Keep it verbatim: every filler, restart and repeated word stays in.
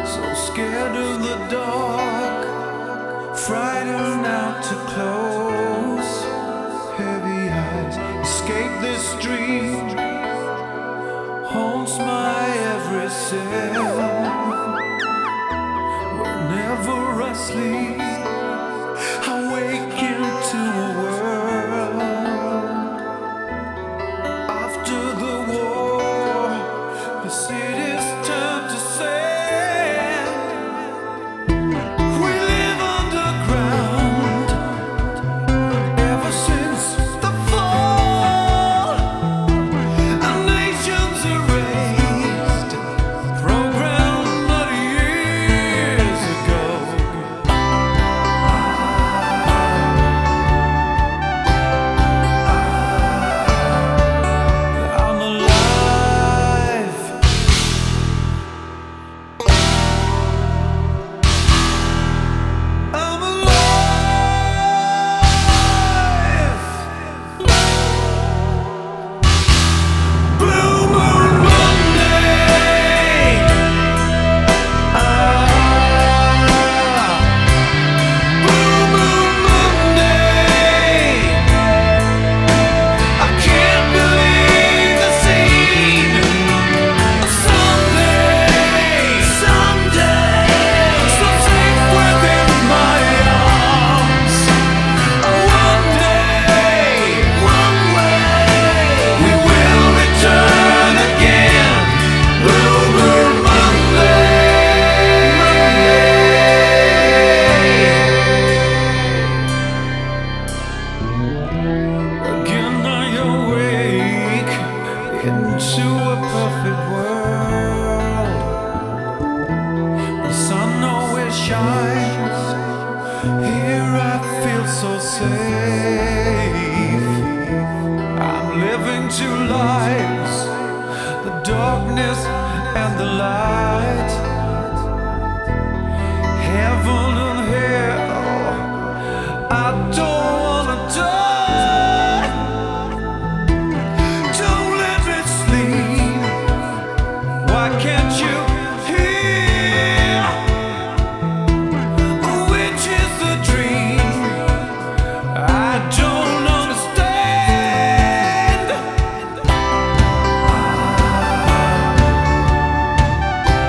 So scared of the dark, frightened out to close. Heavy eyes escape this dream, haunts my every cell. Whenever I sleep, I wake into a world. After the war, the city's turned to sand. We live underground ever since the fall. Our nation's erased, programmed not years ago. I'm alive. I'm alive. Blue Moon Monday. Ah, Blue Moon Monday. I can't believe the scene. Someday, someday, so safe within my arms. One day, one way, we will return again. Blue Moon Monday. Again I awake into a perfect world. The sun always shines. Here I feel so safe. I'm living two lives, the darkness and the light. Heaven and hell, I don't wanna die. Don't let me sleep. Why can't you hear? Which is the dream? I don't understand.